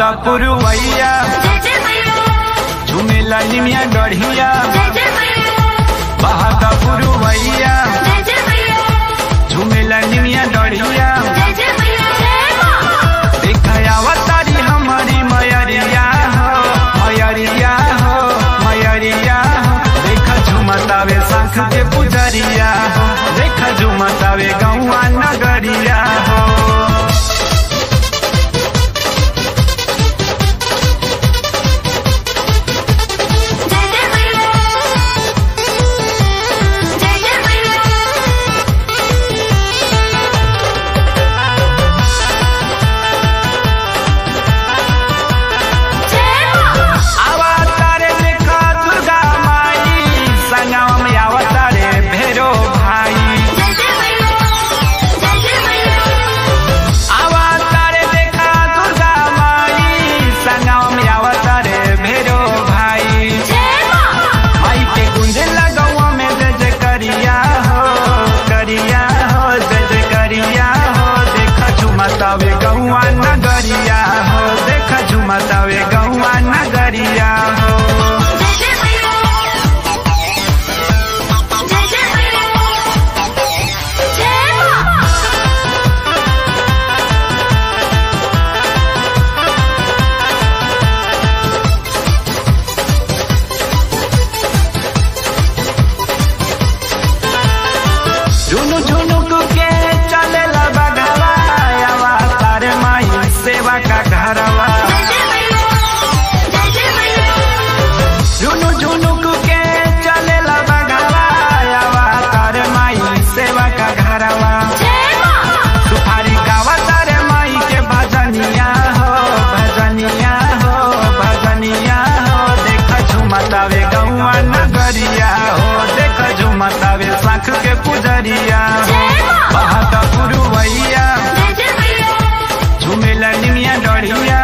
बहता पुरवैया झूमेला निमिया डढ़िया बहता पुरवैया झूमेला निमिया डढ़िया देखा तारी हमारी मयरिया हो मयरिया हो मयरिया हो देखा झुमतावे शंख के पुजरिया हो देखा झुमतावे गौआ नगरिया हो। झुमतावे गौआ नगरिया हो देखा झुमतावे गौआ नगरिया हो। झुनु झुनुक के चलेला बघवा तारे माई सेवा का घरवा झुनु झुनुक के चलेला बघवा तारे माई सेवा का घरवा सुपारी गावा तारे माई के भजनिया हो भजनिया हो भजनिया हो देखा झुमतावे गौआ नगरिया हो देखा झुमतावे शंख के पुजरिया बहता पुरवैया झूमेला निमिया डढ़िया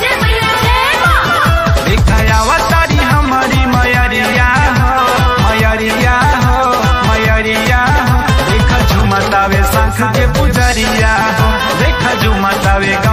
देखा तारी हमारी मयरिया हो मयरिया हो मयरिया हो देखा झुमतावे शंख के पुजरिया हो देखा झुमतावे